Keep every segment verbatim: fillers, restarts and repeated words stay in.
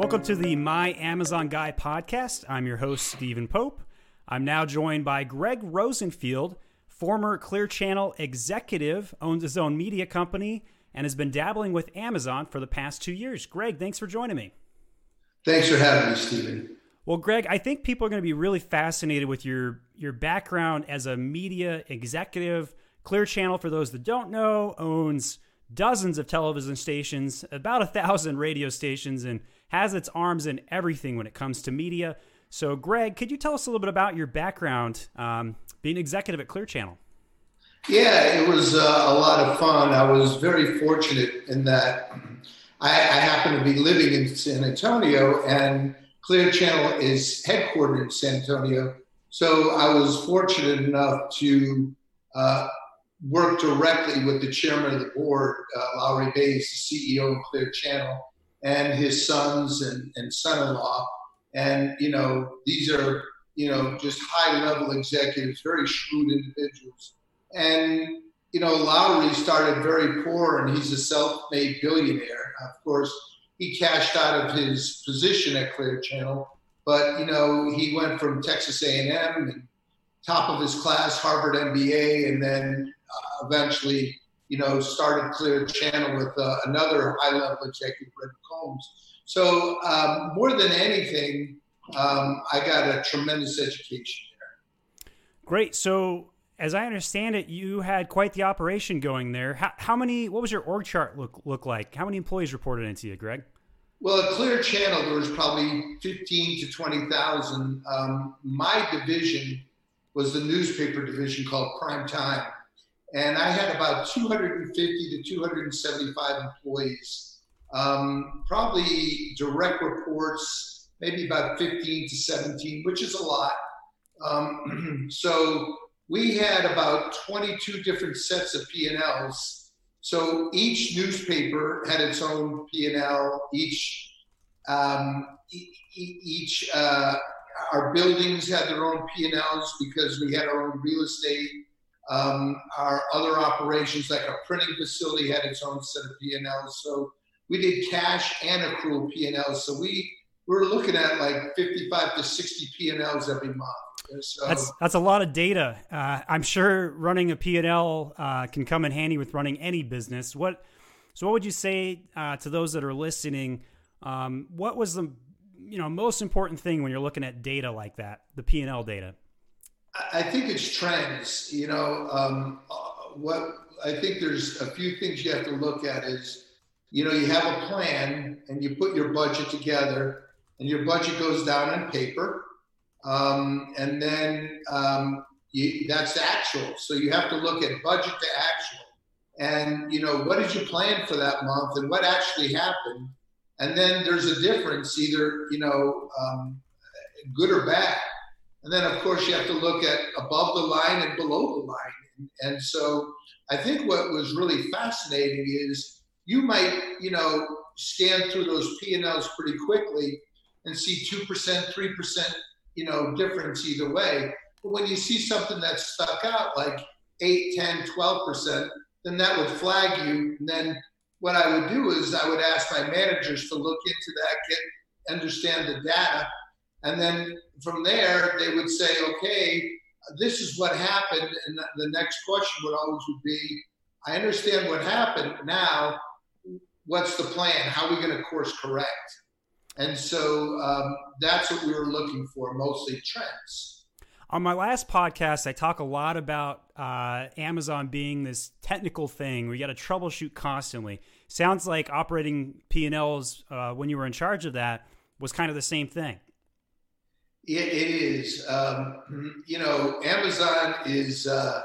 Welcome to the My Amazon Guy podcast. I'm your host, Stephen Pope. I'm now joined by Greg Rosenfield, former Clear Channel executive, owns his own media company, and has been dabbling with Amazon for the past two years. Greg, thanks for joining me. Thanks for having me, Stephen. Well, Greg, I think people are going to be really fascinated with your, your background as a media executive. Clear Channel, for those that don't know, owns dozens of television stations, about a thousand radio stations, and has its arms in everything when it comes to media. So, Greg, could you tell us a little bit about your background um, being executive at Clear Channel? Yeah, it was uh, a lot of fun. I was very fortunate in that I, I happened to be living in San Antonio, and Clear Channel is headquartered in San Antonio. So I was fortunate enough to uh, work directly with the chairman of the board, uh, Lowry Bays, the C E O of Clear Channel, and his sons and, and son-in-law. And, you know, these are, you know, just high-level executives, very shrewd individuals. And, you know, Lowry started very poor, and he's a self-made billionaire. Of course, he cashed out of his position at Clear Channel, but, you know, he went from Texas A and M and top of his class, Harvard M B A, and then uh, eventually, you know, started Clear Channel with uh, another high-level executive, Red Combs. So um, more than anything, um, I got a tremendous education there. Great. So as I understand it, you had quite the operation going there. How, how many, what was your org chart look, look like? How many employees reported into you, Greg? Well, at Clear Channel, there was probably fifteen to twenty thousand. Um, my division was the newspaper division called Prime Time. And I had about two hundred fifty to two hundred seventy-five employees. Um, probably direct reports, maybe about fifteen to seventeen, which is a lot. Um, so we had about twenty-two different sets of P and Ls. So each newspaper had its own P and L. Each, um, e- each uh, our buildings had their own P and Ls because we had our own real estate. Um, our other operations, like our printing facility, had its own set of P and Ls. So we did cash and accrual P and Ls. So we, we were looking at like fifty-five to sixty P and Ls every month. So, that's that's a lot of data. Uh, I'm sure running a P and L uh, can come in handy with running any business. What so what would you say uh, to those that are listening? Um, what was the you know most important thing when you're looking at data like that, the P and L data? I think it's trends. You know, um, what I think there's a few things you have to look at is, you know, you have a plan and you put your budget together, and your budget goes down on paper. Um, and then um, you, that's actual. So you have to look at budget to actual. And, you know, what did you plan for that month and what actually happened? And then there's a difference, either, you know, um, good or bad. And then, of course, you have to look at above the line and below the line. And so I think what was really fascinating is you might, you know, scan through those P and Ls pretty quickly and see two percent, three percent, you know, difference either way. But when you see something that's stuck out like eight, ten, twelve percent, then that would flag you. And then what I would do is I would ask my managers to look into that, get, understand the data. And then from there, they would say, okay, this is what happened. And the next question would always would be, I understand what happened. Now, what's the plan? How are we going to course correct? And so um, that's what we were looking for, mostly trends. On my last podcast, I talk a lot about uh, Amazon being this technical thing where you got to troubleshoot constantly. Sounds like operating P and Ls uh, when you were in charge of that was kind of the same thing. It, it is. Um, you know, Amazon is, uh,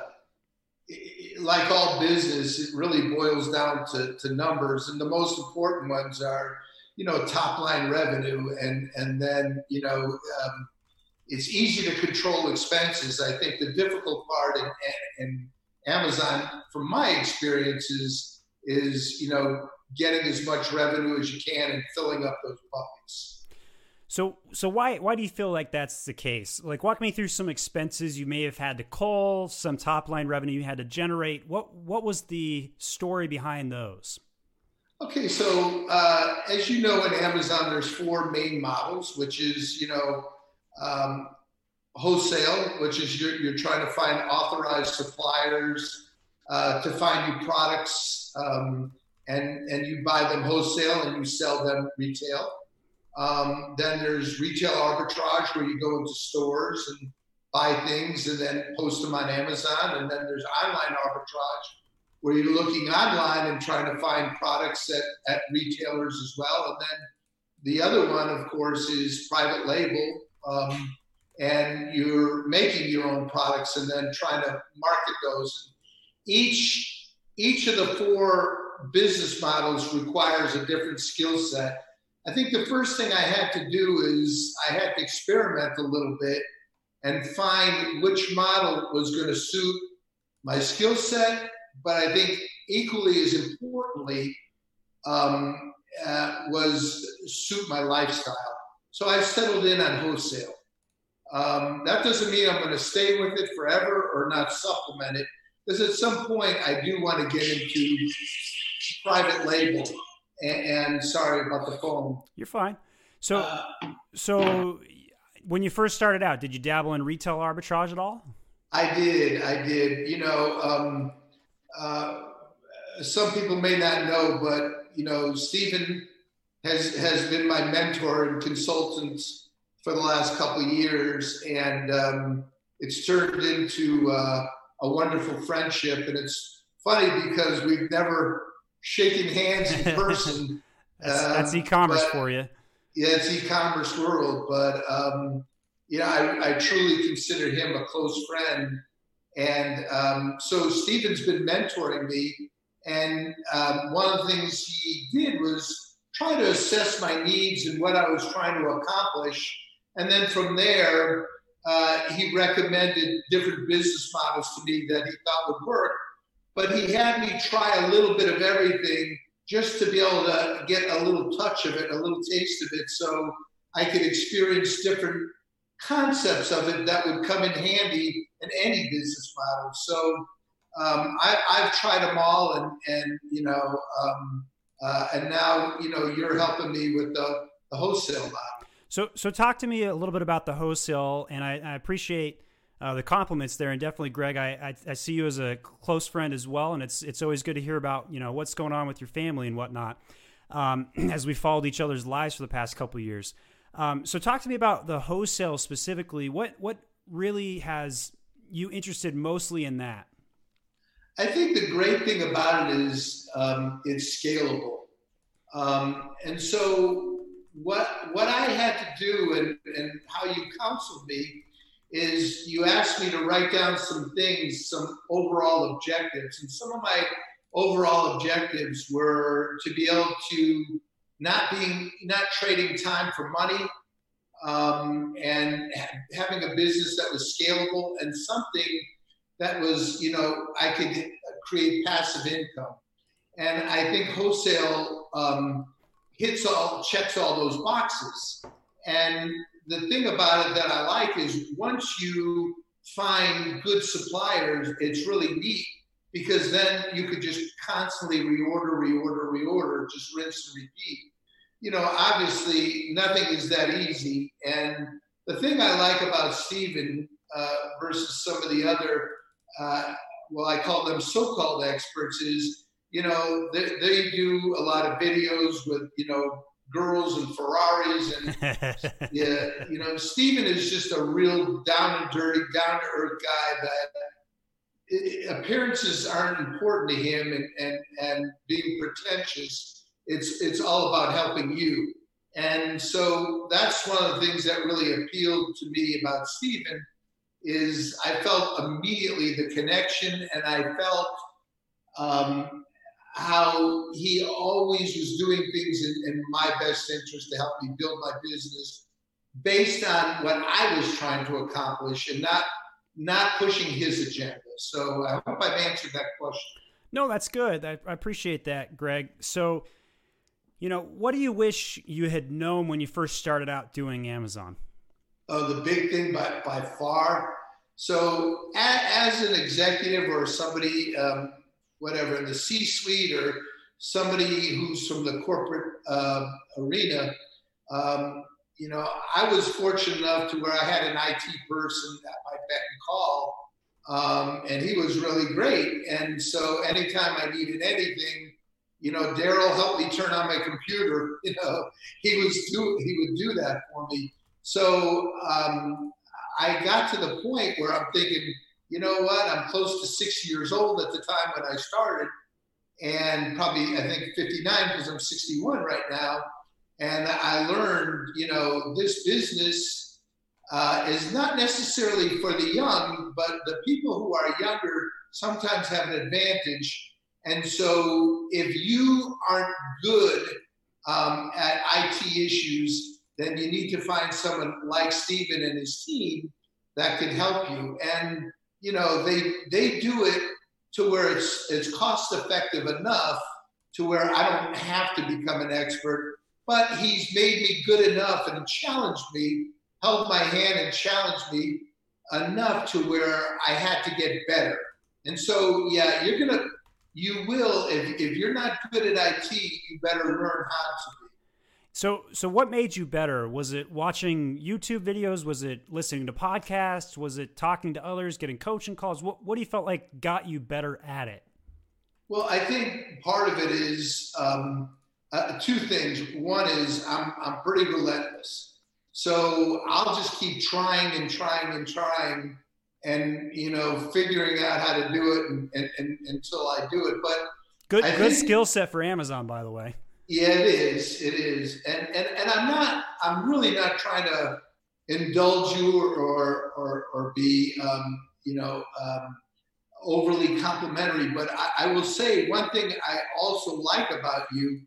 it, like all business, it really boils down to, to numbers. And the most important ones are, you know, top line revenue. And, and then, you know, um, it's easy to control expenses. I think the difficult part in, in Amazon, from my experience, is, is, you know, getting as much revenue as you can and filling up those buckets. So, so why why do you feel like that's the case? Like, walk me through some expenses you may have had to cull, some top line revenue you had to generate. What what was the story behind those? Okay, so uh, as you know, in Amazon, there's four main models, which is, you know, um, wholesale, which is you're, you're trying to find authorized suppliers uh, to find you products, um, and, and you buy them wholesale and you sell them retail. Um, then there's retail arbitrage, where you go into stores and buy things and then post them on Amazon. And then there's online arbitrage, where you're looking online and trying to find products at, at retailers as well. And then the other one, of course, is private label. Um, and you're making your own products and then trying to market those. Each, each of the four business models requires a different skill set. I think the first thing I had to do is I had to experiment a little bit and find which model was going to suit my skill set, but I think equally as importantly um, uh, was suit my lifestyle. So I settled in on wholesale. Um, that doesn't mean I'm going to stay with it forever or not supplement it, because at some point I do want to get into private label. And, and sorry about the phone. You're fine. So, uh, so when you first started out, did you dabble in retail arbitrage at all? I did. I did. You know, um, uh, some people may not know, but you know, Stephen has has been my mentor and consultant for the last couple of years, and um, it's turned into uh, a wonderful friendship. And it's funny because we've never shaken hands in person. that's, um, that's e-commerce but, for you. Yeah, it's e-commerce world, but um, you know, I, I truly consider him a close friend. And um, so Stephen's been mentoring me, and um, one of the things he did was try to assess my needs and what I was trying to accomplish. And then from there, uh, he recommended different business models to me that he thought would work. But he had me try a little bit of everything just to be able to get a little touch of it, a little taste of it, so I could experience different concepts of it that would come in handy in any business model. So um, I, I've tried them all, and, and you know, um, uh, and now, you know, you're helping me with the, the wholesale model. So, so talk to me a little bit about the wholesale, and I, I appreciate uh, the compliments there, and definitely, Greg, I, I I see you as a close friend as well, and it's it's always good to hear about, you know, what's going on with your family and whatnot, um, as we followed each other's lives for the past couple of years. Um, so, talk to me about the wholesale specifically. What what really has you interested mostly in that? I think the great thing about it is um, it's scalable, um, and so what what I had to do, and, and how you counseled me, is you asked me to write down some things, some overall objectives. And some of my overall objectives were to be able to not being, not trading time for money, um, and ha- having a business that was scalable and something that was, you know, I could create passive income. And I think wholesale um, hits all, checks all those boxes. And the thing about it that I like is once you find good suppliers, it's really neat, because then you could just constantly reorder, reorder, reorder, just rinse and repeat. You know, obviously nothing is that easy. And the thing I like about Stephen uh, versus some of the other, uh, well, I call them so-called experts, is, you know, they, they do a lot of videos with, you know, girls and Ferraris, and yeah, you know, Stephen is just a real down and dirty, down to earth guy that it, appearances aren't important to him, and, and, and being pretentious. It's, it's all about helping you. And so that's one of the things that really appealed to me about Stephen, is I felt immediately the connection, and I felt, um, how he always was doing things in, in my best interest to help me build my business based on what I was trying to accomplish, and not not pushing his agenda. So I hope I've answered that question. No, that's good. I, I appreciate that, Greg. So, you know, what do you wish you had known when you first started out doing Amazon? Oh, the big thing by, by far. So as, as an executive or somebody, um, whatever, in the C-suite, or somebody who's from the corporate uh, arena, um, you know, I was fortunate enough to where I had an I T person at my beck and call, um, and he was really great. And so anytime I needed anything, you know, Daryl helped me turn on my computer. You know, he was do he would do that for me. So um, I got to the point where I'm thinking, you know what? I'm close to sixty years old at the time when I started, and probably I think fifty-nine because I'm sixty-one right now. And I learned, you know, this business uh, is not necessarily for the young, but the people who are younger sometimes have an advantage. And so if you aren't good um, at I T issues, then you need to find someone like Stephen and his team that can help you. And, you know, they they do it to where it's it's cost effective enough to where I don't have to become an expert. But he's made me good enough and challenged me, held my hand and challenged me enough to where I had to get better. And so, yeah, you're going to, you will, if, if you're not good at I T, you better learn how to be. So, so what made you better? Was it watching YouTube videos? Was it listening to podcasts? Was it talking to others, getting coaching calls? What, what do you felt like got you better at it? Well, I think part of it is, um, Uh, two things. One is I'm I'm pretty relentless, so I'll just keep trying and trying and trying, and you know, figuring out how to do it and, and, and until I do it. But good I good think, skill set for Amazon, by the way. Yeah, it is. It is, and and and I'm not. I'm really not trying to indulge you or or or, or be um, you know. Um, overly complimentary, but I, I will say one thing I also like about you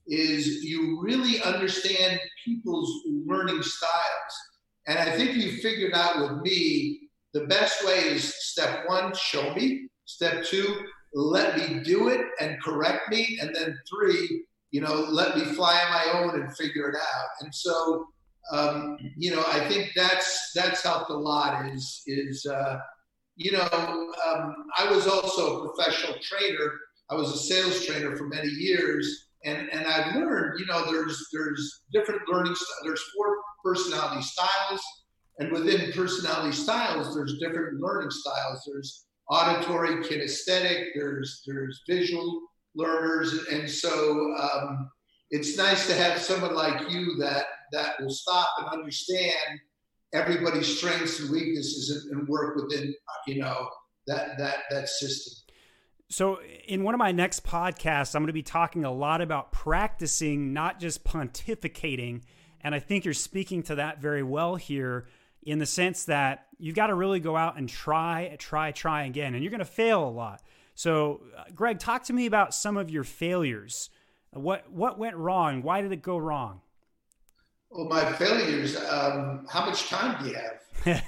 is you really understand people's learning styles. And I think you figured out with me, the best way is step one, show me. Step two, let me do it and correct me. And then three, you know, let me fly on my own and figure it out. And so, um, you know, I think that's, that's helped a lot is, is, uh, you know, um, I was also a professional trainer. I was a sales trainer for many years. And and I've learned, you know, there's there's different learning styles. There's four personality styles, and within personality styles, there's different learning styles. There's auditory, kinesthetic. There's there's visual learners, and so um, it's nice to have someone like you that that will stop and understand everybody's strengths and weaknesses and, and work within, you know, that that that system. So in one of my next podcasts, I'm going to be talking a lot about practicing, not just pontificating. And I think you're speaking to that very well here in the sense that you've got to really go out and try, try, try again, and you're going to fail a lot. So uh, Greg, talk to me about some of your failures. What, what went wrong? Why did it go wrong? Well, my failures, um, how much time do you have?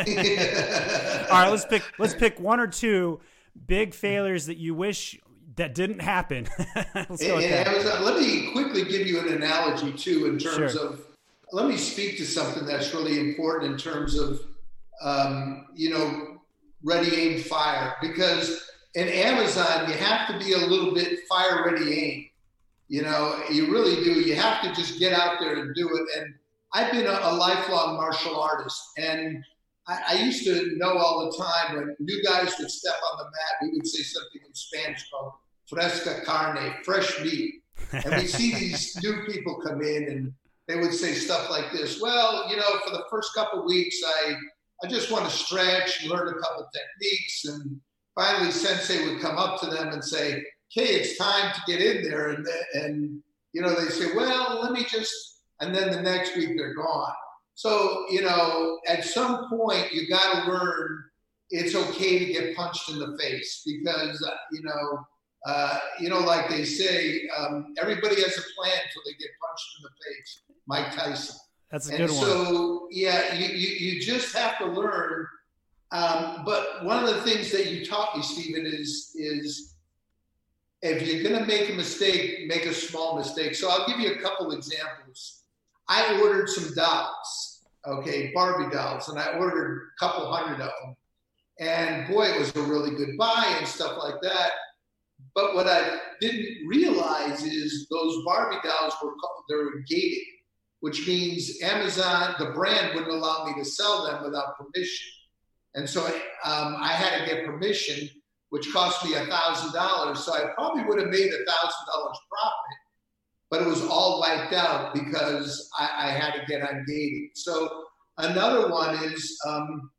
All right, let's pick, let's pick one or two big failures that you wish that didn't happen. Let's go with that. Amazon, let me quickly give you an analogy too, in terms Sure. of, let me speak to something that's really important in terms of, um, you know, ready, aim, fire. Because in Amazon, you have to be a little bit fire, ready, aim. You know, you really do. You have to just get out there and do it. And I've been a, a lifelong martial artist, and I, I used to know all the time when new guys would step on the mat, we would say something in Spanish called fresca carne, fresh meat. And we see these new people come in and they would say stuff like this. Well, you know, for the first couple of weeks, I, I just want to stretch, learn a couple techniques. And finally, Sensei would come up to them and say, okay, it's time to get in there. And, and you know, they say, well, let me just, and then the next week they're gone. So, you know, at some point you got to learn it's okay to get punched in the face because, uh, you know, uh, you know, like they say, um, everybody has a plan until they get punched in the face. Mike Tyson. That's a and good one. So, yeah, you, you, you just have to learn. Um, but one of the things that you taught me, Stephen, is, is if you're going to make a mistake, make a small mistake. So I'll give you a couple examples. I ordered some dolls, okay, Barbie dolls, and I ordered a couple hundred of them. And boy, it was a really good buy and stuff like that. but what I didn't realize is those Barbie dolls were called, they were gated, which means Amazon, the brand, wouldn't allow me to sell them without permission. And so um, I had to get permission, which cost me a thousand dollars. So I probably would have made a thousand dollars profit, but it was all wiped out because I, I had to get ungated. So another one is, um,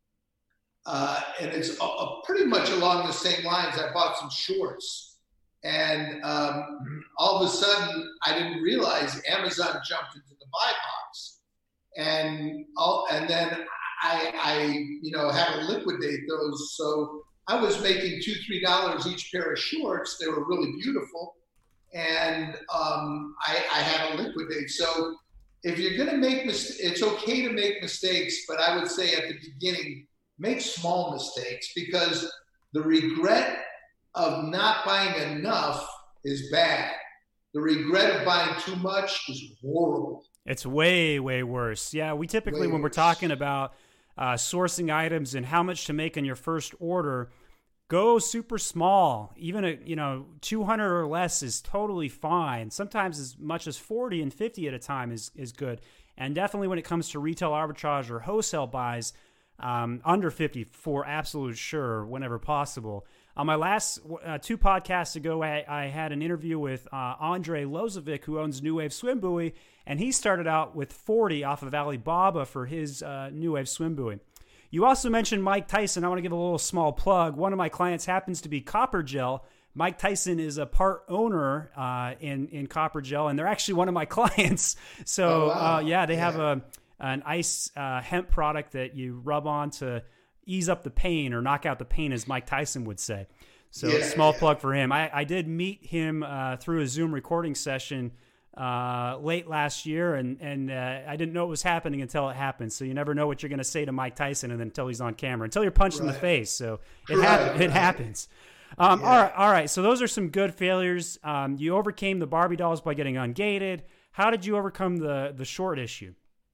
uh, and it's a, a pretty much along the same lines. I bought some shorts, and um, all of a sudden I didn't realize Amazon jumped into the buy box, and all, and then I, I, you know, had to liquidate those. So I was making two, three dollars each pair of shorts. They were really beautiful, and um, I, I had to liquidate. So if you're going to make mistakes, it's okay to make mistakes, but I would say at the beginning, make small mistakes, because the regret of not buying enough is bad. The regret of buying too much is horrible. It's way, way worse. Yeah, we typically, way when worse. We're talking about uh, sourcing items and how much to make in your first order, go super small. Even a, you know, two hundred or less is totally fine. Sometimes as much as forty and fifty at a time is is good. And definitely when it comes to retail arbitrage or wholesale buys, um, under fifty for absolute sure, whenever possible. On my last uh, two podcasts ago, I, I had an interview with uh, Andre Lozovic, who owns New Wave Swim Buoy, and he started out with forty off of Alibaba for his uh, New Wave Swim Buoy. You also mentioned Mike Tyson. I want to give a little small plug. One of my clients happens to be Copper Gel. Mike Tyson is a part owner uh, in, in Copper Gel, and they're actually one of my clients. So, oh, wow. uh, yeah, they yeah. have a an ice uh, hemp product that you rub on to ease up the pain or knock out the pain, as Mike Tyson would say. So, yeah, small yeah. plug for him. I, I did meet him uh, through a Zoom recording session uh, late last year, and and uh, I didn't know it was happening until it happened. So you never know what you're going to say to Mike Tyson and then until he's on camera, until you're punched right. in the face. So it right, hap- right. it happens. Um, yeah. All right, all right. So those are some good failures. Um, you overcame the Barbie dolls by getting ungated. How did you overcome the the short issue?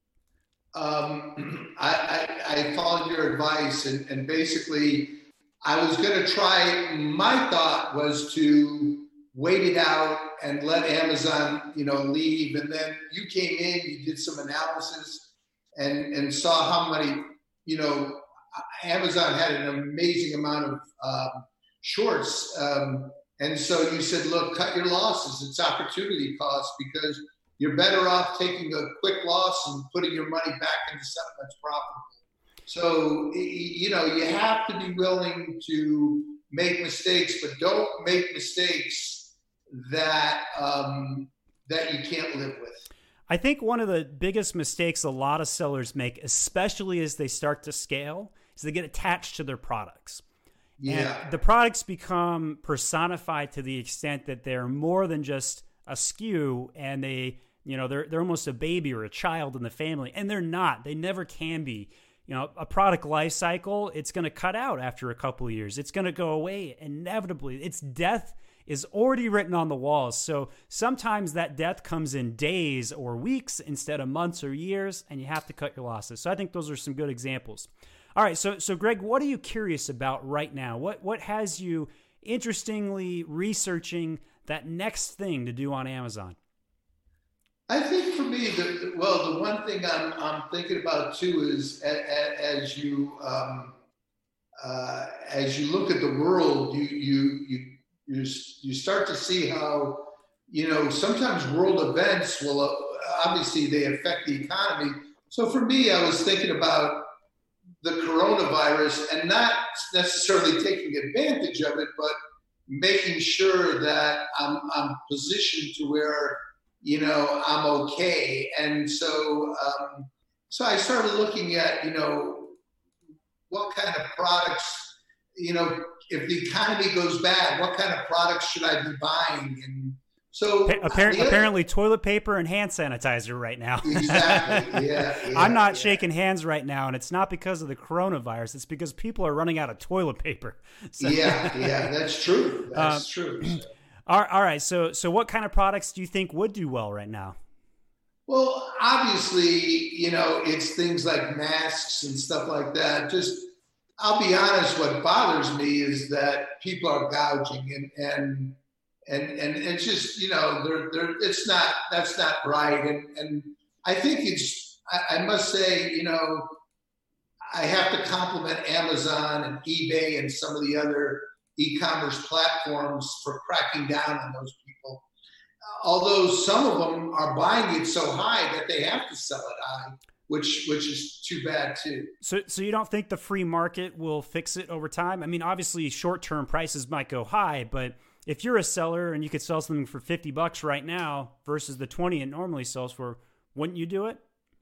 Um, I, I, I followed your advice, and, and basically I was going to try. My thought was to wait it out and let Amazon, you know, leave. And then you came in, you did some analysis and, and saw how many, you know, Amazon had an amazing amount of um, shorts. Um, and so you said, look, cut your losses. It's opportunity cost, because you're better off taking a quick loss and putting your money back into something that's profitable. So, you know, you have to be willing to make mistakes, but don't make mistakes that um, that you can't live with. I think one of the biggest mistakes a lot of sellers make, especially as they start to scale, is they get attached to their products. Yeah. And the products become personified to the extent that they're more than just a S K U, and they, you know, they're they're almost a baby or a child in the family, and they're not. They never can be. You know, a product life cycle, it's going to cut out after a couple of years. It's going to go away inevitably. Its death is already written on the walls. So sometimes that death comes in days or weeks instead of months or years, and you have to cut your losses. So I think those are some good examples. All right, so so Greg, what are you curious about right now? What what has you interestingly researching that next thing to do on Amazon? I think for me, the, well, the one thing I'm I'm thinking about too is a, a, as you um, uh, as you look at the world, you you you you you start to see how, you know, sometimes world events will uh, obviously they affect the economy. So for me, I was thinking about the coronavirus and not necessarily taking advantage of it, but making sure that I'm I'm positioned to where, you know, I'm okay. And so, um, so I started looking at, you know, what kind of products, you know, if the economy goes bad, what kind of products should I be buying? And so apparently, other, apparently toilet paper and hand sanitizer right now. Exactly. Yeah. yeah I'm not yeah. shaking hands right now. And it's not because of the coronavirus. It's because people are running out of toilet paper. So. Yeah. Yeah, that's true. That's um, true. So. All right. So, so what kind of products do you think would do well right now? Well, obviously, you know, it's things like masks and stuff like that. Just, I'll be honest, what bothers me is that people are gouging, and, and And and it's just, you know, they're, they're, it's not, that's not right. And, and I think it's, I, I must say, you know, I have to compliment Amazon and eBay and some of the other e-commerce platforms for cracking down on those people. Although some of them are buying it so high that they have to sell it high, which which is too bad too. So so you don't think the free market will fix it over time? I mean, obviously short-term prices might go high, but if you're a seller and you could sell something for fifty bucks right now versus the twenty it normally sells for, wouldn't you do it?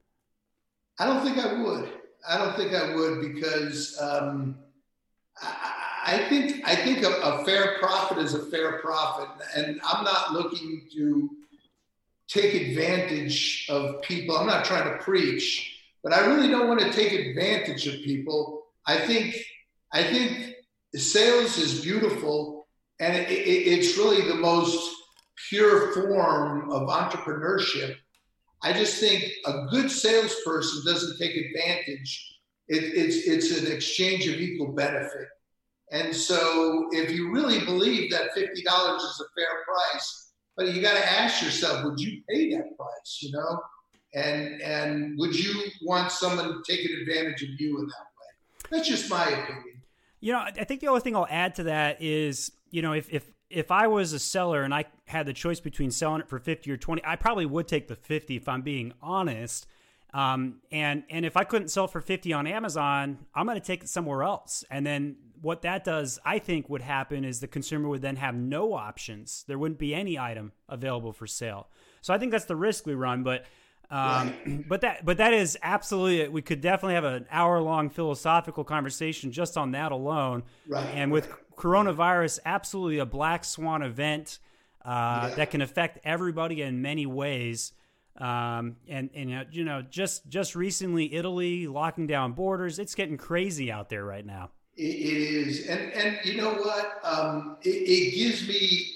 I don't think I would. I don't think I would because um, I, I think I think a, a fair profit is a fair profit, and I'm not looking to take advantage of people. I'm not trying to preach, but I really don't want to take advantage of people. I think I think sales is beautiful, and it, it, it's really the most pure form of entrepreneurship. I just think a good salesperson doesn't take advantage. It, it's it's an exchange of equal benefit. And so if you really believe that fifty dollars is a fair price, but you got to ask yourself, would you pay that price, you know? And and would you want someone taking advantage of you in that way? That's just my opinion. You know, I think the only thing I'll add to that is, you know, if if if I was a seller and I had the choice between selling it for fifty or twenty, I probably would take the fifty if I'm being honest. Um, and and if I couldn't sell for fifty on Amazon, I'm going to take it somewhere else. And then what that does, I think, would happen is the consumer would then have no options. There wouldn't be any item available for sale. So I think that's the risk we run. But um, right. but that but that is absolutely, we could definitely have an hour long philosophical conversation just on that alone. Right. And with coronavirus, absolutely a black swan event uh, yeah. that can affect everybody in many ways. Um, and, and, you know, just, just recently, Italy locking down borders. It's getting crazy out there right now. It, it is. And, and you know what? Um, it, it gives me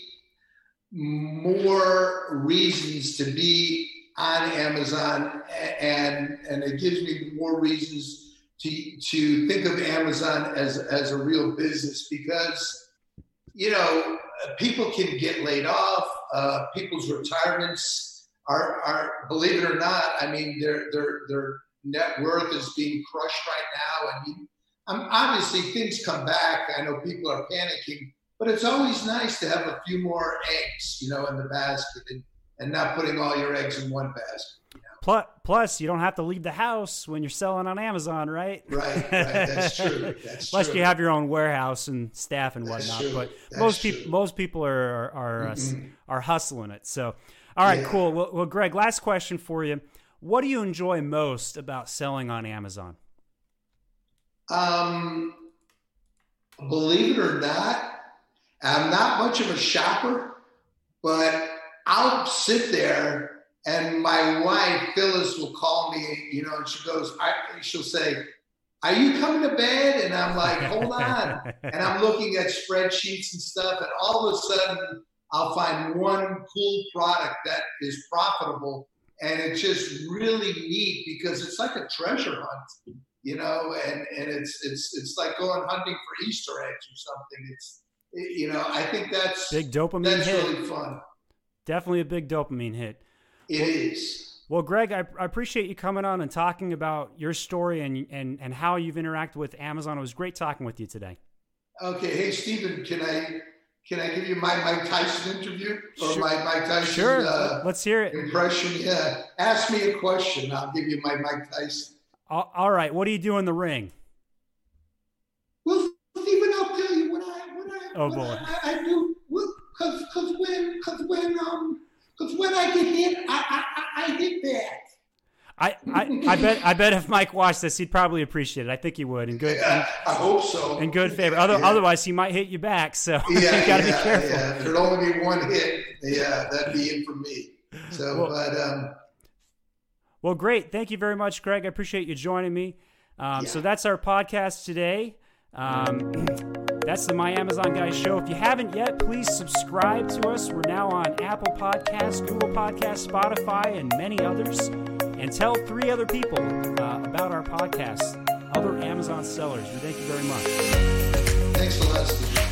more reasons to be on Amazon, and, and it gives me more reasons to, to think of Amazon as, as a real business, because, you know, people can get laid off, uh, people's retirements are, are, believe it or not, I mean, their, their, their net worth is being crushed right now. I mean, um, obviously things come back. I know people are panicking, but it's always nice to have a few more eggs, you know, in the basket, and, and not putting all your eggs in one basket. You know? Plus, plus, you don't have to leave the house when you're selling on Amazon, right? Right, right. That's true. That's Plus, true. you have your own warehouse and staff and whatnot. That's but That's most true. people, most people are are mm-hmm. uh, are hustling it. So, all right, yeah. cool. Well, well, Greg, last question for you: what do you enjoy most about selling on Amazon? Um, believe it or not, I'm not much of a shopper, but I'll sit there. And my wife, Phyllis, will call me, you know, and she goes, I, she'll say, are you coming to bed? And I'm like, hold on. And I'm looking at spreadsheets and stuff. And all of a sudden, I'll find one cool product that is profitable. And it's just really neat because it's like a treasure hunt, you know, and, and it's, it's, it's like going hunting for Easter eggs or something. It's, you know, I think that's, big dopamine that's hit. really fun. Definitely a big dopamine hit. It well, is. Well, Greg, I, I appreciate you coming on and talking about your story and, and, and how you've interacted with Amazon. It was great talking with you today. Okay. Hey, Stephen, can I can I give you my Mike Tyson interview or sure. my Mike Tyson sure. uh, Let's hear it. impression? Yeah. Ask me a question. I'll give you my Mike Tyson. All, all right. What do you do in the ring? Well, Stephen, I'll tell you what I what I, oh, what boy. I, I do. Because because when because when um. Because when I get hit, I, I, I hit that. I, I, I bet I bet if Mike watched this, he'd probably appreciate it. I think he would. In good, yeah, I hope so. In good favor. Other, yeah. Otherwise, he might hit you back. So yeah, you got to yeah, be careful. Yeah. There'd only be one hit. Yeah, that'd be it for me. So, well, but um. Well, great. Thank you very much, Greg. I appreciate you joining me. Um, yeah. So that's our podcast today. Um, That's the My Amazon Guys show. If you haven't yet, please subscribe to us. We're now on Apple Podcasts, Google Podcasts, Spotify, and many others. And tell three other people uh, about our podcast, other Amazon sellers. We thank you very much. Thanks a lot, Steve.